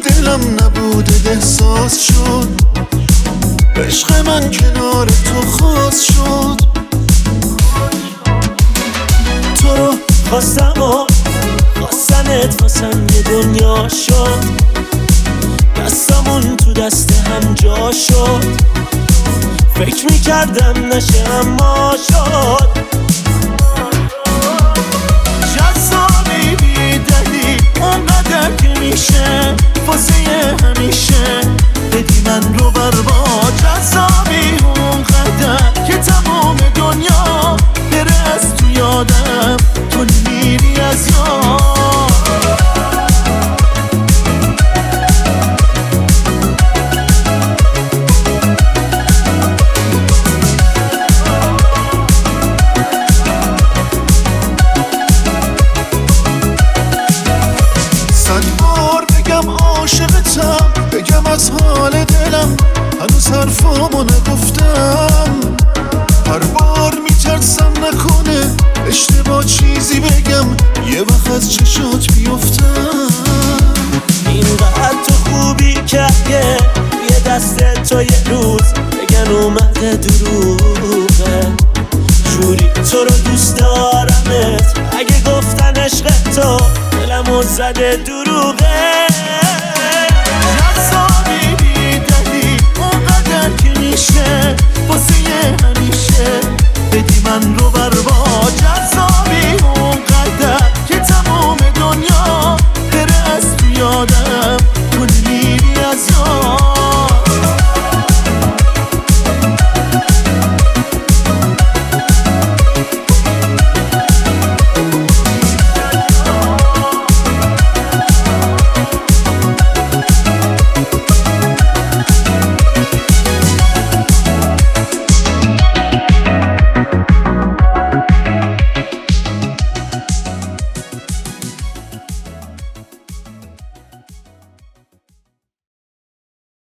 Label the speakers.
Speaker 1: دلم نبوده احساس شد، عشق من کنار تو خاص شد.
Speaker 2: تو رو خواستم و خواستنت واسم یه دنیا شد، دستمون تو دست هم جا شد، فکر میکردم نشه اما شد.
Speaker 1: جذابی بیدلی اونقدر که میشه واسه همیشه بدی من رو بربا. جذابی اونقدر که تمام دنیا بره از تو یادم، تو نمیری از یاد. عاشقتم بگم از حال دلم، هنوز حرفامو نگفتم. هر بار میترسم نکنه اشتباه چیزی بگم، یه وقت از چشات بیفتم.
Speaker 2: اینقدر تو خوبی که یه دست تو یه روز بگن اومده دروغه، جوری تو رو دوست دارمت اگه گفتن عشق تو دلمو زده دروغه.
Speaker 1: جذابی بیدلی اونقدر که میشه واسه همیشه بدی من رو بربا.